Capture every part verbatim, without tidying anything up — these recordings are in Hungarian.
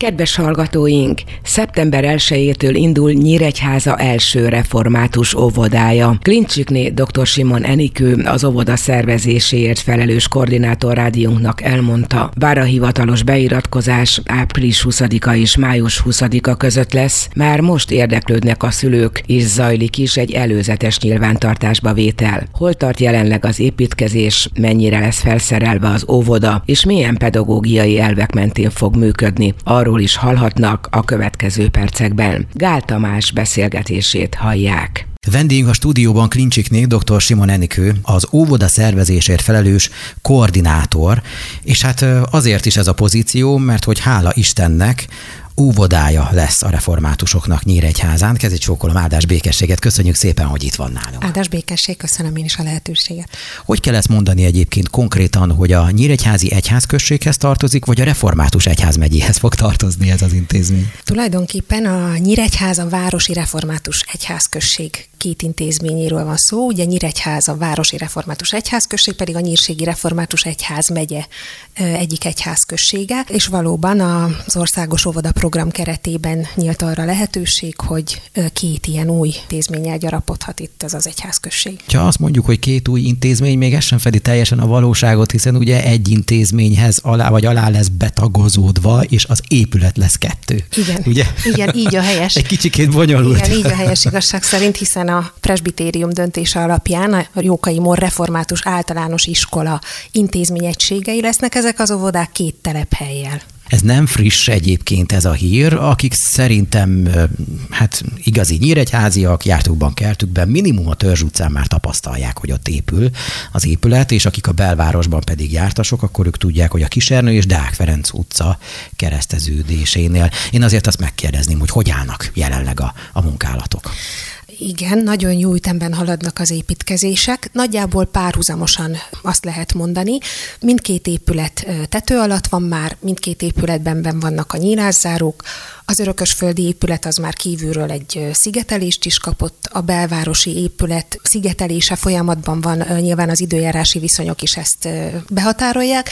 Kedves hallgatóink! szeptember elsejétől indul Nyíregyháza első református óvodája. Klincsik dr. Simon Enikő, az óvoda szervezéséért felelős koordinátor rádiónknak elmondta, bár a hivatalos beiratkozás április huszadika és május huszadika között lesz, már most érdeklődnek a szülők, és zajlik is egy előzetes nyilvántartásba vétel. Hol tart jelenleg az építkezés, mennyire lesz felszerelve az óvoda, és milyen pedagógiai elvek mentén fog működni. Arról is hallhatnak a következő percekben. Gál Tamás beszélgetését hallják. Vendégünk a stúdióban Klincsik dr. Simon Enikő, az óvoda szervezésért felelős koordinátor, és hát azért is ez a pozíció, mert hogy hála Istennek óvodája lesz a reformátusoknak Nyíregyházán. Kezdj csókolom, áldás békességet. Köszönjük szépen, hogy itt van nálunk. Áldás békesség, köszönöm én is a lehetőséget. Hogy kell ezt mondani egyébként konkrétan, hogy a Nyíregyházi egyházközséghez tartozik, vagy a református egyházmegyéhez fog tartozni ez az intézmény? Tulajdonképpen a Nyíregyháza városi református egyházközség két intézményéről van szó. Ugye Nyíregyháza városi református egyházközség pedig a Nyírségi református egyházmegye egyik egyházközsége, és valóban az országos óvoda program keretében nyílt arra lehetőség, hogy két ilyen új intézménnyel gyarapodhat itt ez az egyházközség. Ha azt mondjuk, hogy két új intézmény, még ez sem fedi teljesen a valóságot, hiszen ugye egy intézményhez alá vagy alá lesz betagozódva, és az épület lesz kettő. Igen, ugye? Igen, így a helyes. Egy kicsikét bonyolult. Igen, így a helyes igazság szerint, hiszen a presbitérium döntése alapján a Jókai Mór Református Általános Iskola intézményegységei lesznek ezek az óvodák két telephellyel. Ez nem friss egyébként ez a hír, akik szerintem hát igazi nyíregyháziak, jártukban, kertükben, minimum a Törzs utcán már tapasztalják, hogy ott épül az épület, és akik a belvárosban pedig jártasok, akkor ők tudják, hogy a Kisernő és Deák Ferenc utca kereszteződésénél. Én azért azt megkérdezném, hogy hogy állnak jelenleg a, a munkálatok. Igen, nagyon jó ütemben haladnak az építkezések. Nagyjából párhuzamosan azt lehet mondani. Mindkét épület tető alatt van már, mindkét épületben vannak a nyílászárók. Az örökösföldi épület az már kívülről egy szigetelést is kapott, a belvárosi épület szigetelése folyamatban van, nyilván az időjárási viszonyok is ezt behatárolják,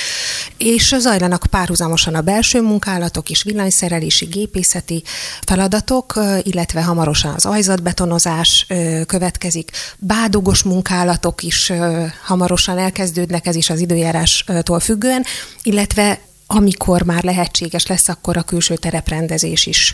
és zajlanak párhuzamosan a belső munkálatok is, villanyszerelési, gépészeti feladatok, illetve hamarosan az ajzatbetonozás következik. Bádogos munkálatok is hamarosan elkezdődnek, ez is az időjárástól függően, illetve amikor már lehetséges lesz, akkor a külső tereprendezés is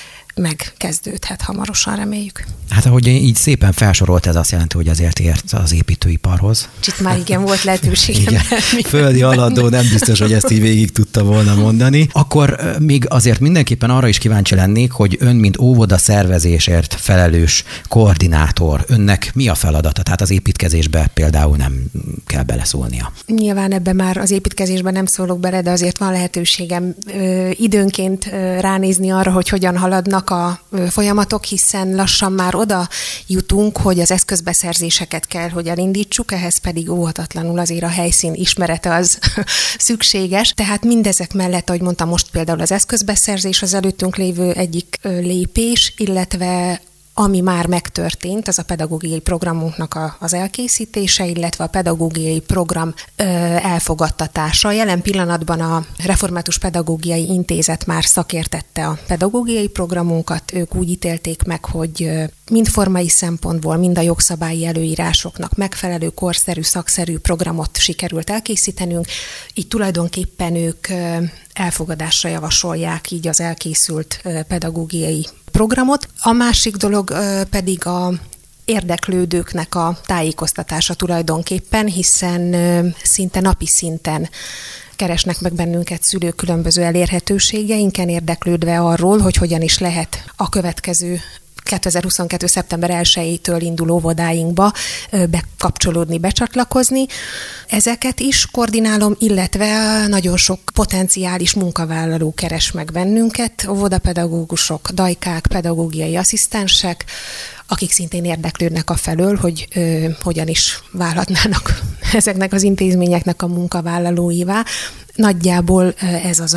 megkezdődhet hamarosan, reméljük. Hát ahogy így szépen felsorolt, ez azt jelenti, hogy azért ért az építőiparhoz. Itt már igen, volt lehetőségem. Földi aladó, nem biztos, hogy ezt így végig tudta volna mondani. Akkor még azért mindenképpen arra is kíváncsi lennék, hogy ön, mint óvoda szervezésért felelős koordinátor, önnek mi a feladata? Tehát az építkezésbe például nem kell beleszólnia. Nyilván ebben már az építkezésben nem szólok bele, de azért van lehetőségem ö, időnként ö, ránézni arra, hogy hogyan haladnak a folyamatok, hiszen lassan már oda jutunk, hogy az eszközbeszerzéseket kell, hogy elindítsuk, ehhez pedig óhatatlanul azért a helyszín ismerete az szükséges. Tehát mindezek mellett, ahogy mondtam, most például az eszközbeszerzés az előttünk lévő egyik lépés, illetve ami már megtörtént, az a pedagógiai programunknak a, az elkészítése, illetve a pedagógiai program ö, elfogadtatása. Jelen pillanatban a Református Pedagógiai Intézet már szakértette a pedagógiai programunkat. Ők úgy ítélték meg, hogy ö, mind formai szempontból, mind a jogszabályi előírásoknak megfelelő, korszerű, szakszerű programot sikerült elkészítenünk. Így tulajdonképpen ők ö, elfogadásra javasolják így az elkészült ö, pedagógiai programot. A másik dolog pedig a érdeklődőknek a tájékoztatása tulajdonképpen, hiszen szinte napi szinten keresnek meg bennünket szülők különböző elérhetőségeinken, érdeklődve arról, hogy hogyan is lehet a következő kétezer-huszonkettő. szeptember elsejétől induló óvodáinkba bekapcsolódni, becsatlakozni. Ezeket is koordinálom, illetve nagyon sok potenciális munkavállaló keres meg bennünket, óvodapedagógusok, dajkák, pedagógiai asszisztensek, akik szintén érdeklődnek afelől, hogy ö, hogyan is válhatnának ezeknek az intézményeknek a munkavállalóivá. Nagyjából ez az, ami most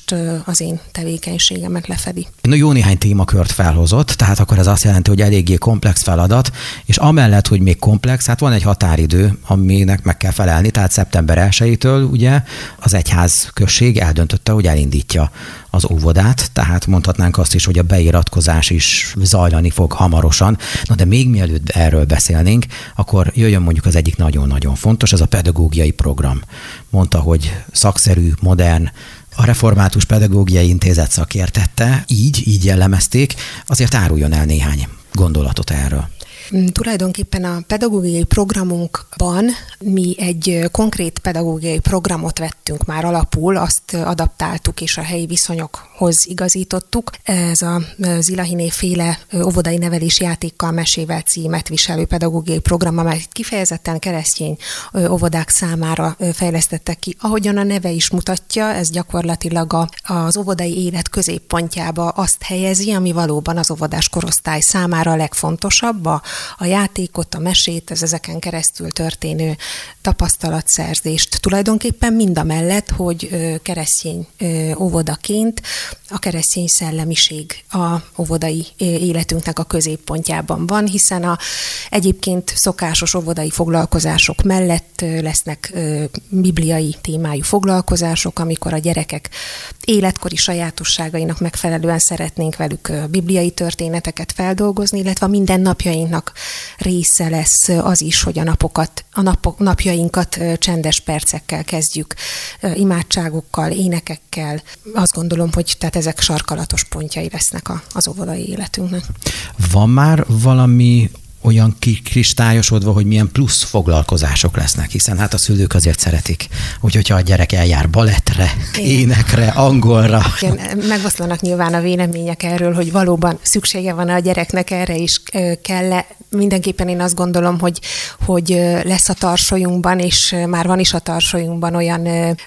most az én tevékenységemet lefedi. No, jó néhány témakört felhozott, tehát akkor ez azt jelenti, hogy eléggé komplex feladat, és amellett, hogy még komplex, hát van egy határidő, aminek meg kell felelni, tehát szeptember elsejétől ugye az egyházközség eldöntötte, hogy elindítja az óvodát, tehát mondhatnánk azt is, hogy a beiratkozás is zajlani fog hamarosan. Na de még mielőtt erről beszélnénk, akkor jöjjön mondjuk az egyik nagyon-nagyon fontos, ez a pedagógiai program. Mondta, hogy szakszerű, modern, a Református Pedagógiai Intézet szakértette, így, így jellemezték, azért áruljon el néhány gondolatot erről. Tulajdonképpen a pedagógiai programunkban mi egy konkrét pedagógiai programot vettünk már alapul, azt adaptáltuk és a helyi viszonyokhoz igazítottuk. Ez a Zilahiné féle óvodai nevelés játékkal, mesével címet viselő pedagógiai program, amely kifejezetten keresztény óvodák számára fejlesztettek ki. Ahogyan a neve is mutatja, ez gyakorlatilag a, az óvodai élet középpontjába azt helyezi, ami valóban az óvodás korosztály számára a legfontosabb, a a játékot, a mesét, az ezeken keresztül történő tapasztalatszerzést. Tulajdonképpen mindamellett, hogy keresztény óvodaként a keresztény szellemiség a óvodai életünknek a középpontjában van, hiszen a egyébként szokásos óvodai foglalkozások mellett lesznek bibliai témájú foglalkozások, amikor a gyerekek életkori sajátosságainak megfelelően szeretnénk velük bibliai történeteket feldolgozni, illetve a mindennapjainknak része lesz az is, hogy a napokat, a napok, napjainkat csendes percekkel kezdjük, imádságokkal, énekekkel. Azt gondolom, hogy tehát ezek sarkalatos pontjai lesznek az óvodai életünknek. Van már valami olyan kristályosodva, hogy milyen plusz foglalkozások lesznek, hiszen hát a szülők azért szeretik, úgyhogy ha a gyerek eljár balettre, igen, énekre, angolra. Igen, megoszlanak nyilván a vélemények erről, hogy valóban szüksége van a gyereknek erre is kell. Mindenképpen én azt gondolom, hogy, hogy lesz a tarsolyunkban, és már van is a tarsolyunkban olyan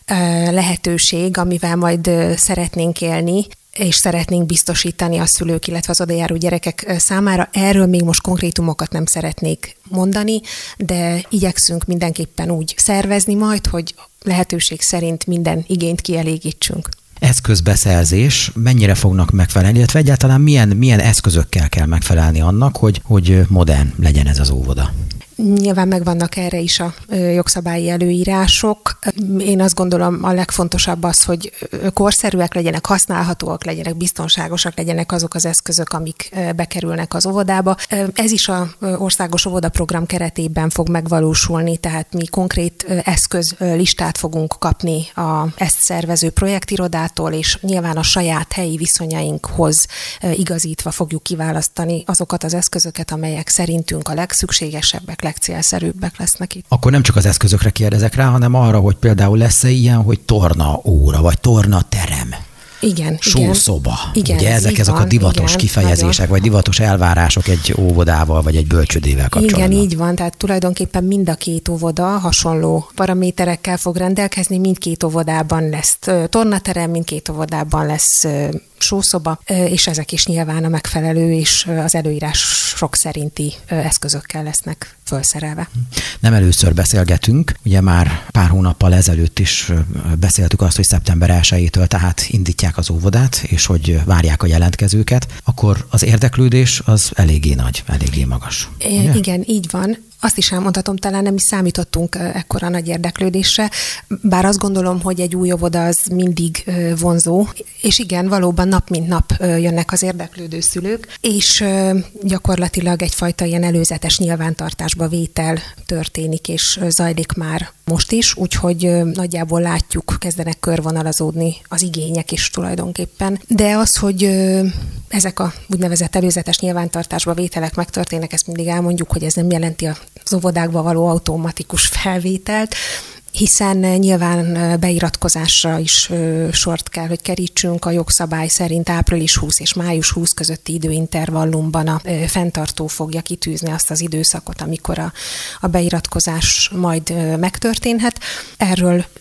lehetőség, amivel majd szeretnénk élni, és szeretnénk biztosítani a szülők, illetve az odajáró gyerekek számára. Erről még most konkrétumokat nem szeretnék mondani, de igyekszünk mindenképpen úgy szervezni majd, hogy lehetőség szerint minden igényt kielégítsünk. Eszközbeszerzés, mennyire fognak megfelelni, illetve egyáltalán milyen, milyen eszközökkel kell megfelelni annak, hogy, hogy modern legyen ez az óvoda? Nyilván megvannak erre is a jogszabályi előírások. Én azt gondolom, a legfontosabb az, hogy korszerűek legyenek, használhatóak legyenek, biztonságosak legyenek azok az eszközök, amik bekerülnek az óvodába. Ez is az országos óvodaprogram keretében fog megvalósulni, tehát mi konkrét eszközlistát fogunk kapni a ezt szervező projektirodától, és nyilván a saját helyi viszonyainkhoz igazítva fogjuk kiválasztani azokat az eszközöket, amelyek szerintünk a legszükségesebbek, legcélszerűbbek lesznek itt. Akkor nem csak az eszközökre kérdezek rá, hanem arra, hogy például lesz-e ilyen, hogy torna óra, vagy torna terem. Igen, sószoba. Igen, ugye ezek ezek van, a divatos igen, kifejezések, nagyon. Vagy divatos elvárások egy óvodával, vagy egy bölcsődével kapcsolatban. Igen, így van, tehát tulajdonképpen mind a két óvoda hasonló paraméterekkel fog rendelkezni, mindkét óvodában lesz tornaterem, mindkét óvodában lesz sószoba, és ezek is nyilván a megfelelő és az előírások szerinti eszközökkel lesznek felszerelve. Nem először beszélgetünk, ugye már pár hónappal ezelőtt is beszéltük azt, hogy szeptember elsejétől tehát indítják az óvodát, és hogy várják a jelentkezőket, akkor az érdeklődés az eléggé nagy, eléggé magas. Ugye? Igen, így van. Azt is elmondhatom, talán nem is számítottunk ekkora nagy érdeklődésre, bár azt gondolom, hogy egy új óvoda az mindig vonzó, és igen, valóban nap mint nap jönnek az érdeklődő szülők, és gyakorlatilag egyfajta ilyen előzetes nyilvántartásba vétel történik, és zajlik már most is, úgyhogy nagyjából látjuk, kezdenek körvonalazódni az igények is tulajdonképpen. De az, hogy ezek a úgynevezett előzetes nyilvántartásba vételek megtörténnek, ezt mindig elmondjuk, hogy ez nem jelenti az óvodákba való automatikus felvételt, hiszen nyilván beiratkozásra is sort kell, hogy kerítsünk. A jogszabály szerint április huszadika és május huszadika közötti időintervallumban a fenntartó fogja kitűzni azt az időszakot, amikor a, a beiratkozás majd megtörténhet. Erről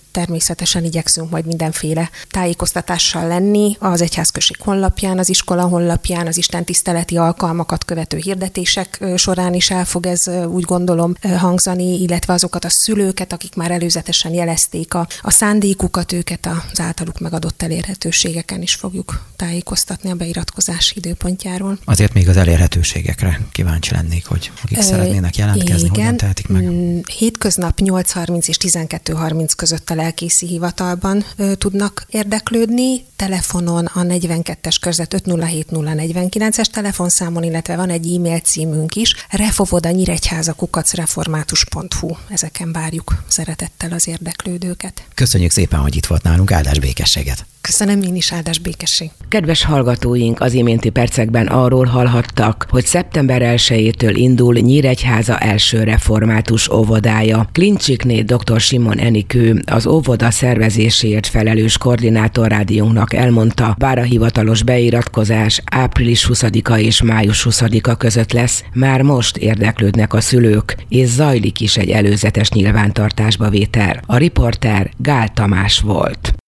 természetesen igyekszünk majd mindenféle tájékoztatással lenni az egyházközség honlapján, az iskola honlapján, az istentiszteleti alkalmakat követő hirdetések során is el fog ez, úgy gondolom, hangzani, illetve azokat a szülőket, akik már előzetesen jelezték a, a szándékukat, őket az általuk megadott elérhetőségeken is fogjuk tájékoztatni a beiratkozás időpontjáról. Azért még az elérhetőségekre kíváncsi lennék, hogy akik e, szeretnének jelentkezni, igen, hogyan tehetik meg? Hétköznap nyolc harminc és tizenkettő harminc között a lelkészi hivatalban ö, tudnak érdeklődni, telefonon a negyvenkettes körzet öt nulla hét nulla negyvenkilences telefonszámon, illetve van egy e-mail címünk is, refovoda nyíregyháza kukac református pont hu. Ezeken várjuk szeretettel az érdeklődőket. Köszönjük szépen, hogy itt volt nálunk, áldás békességet! Köszönöm én is, áldás békesség! Kedves hallgatóink, az iménti percekben arról hallhattak, hogy szeptember elsejétől indul Nyíregyháza első református óvodája. Klincsikné dr. Simon Enikő, az óvoda szervezéséért felelős koordinátor rádiónknak elmondta, bár a hivatalos beiratkozás április huszadika és május huszadika között lesz, már most érdeklődnek a szülők, és zajlik is egy előzetes nyilvántartásba vétel. A riporter Gál Tamás volt.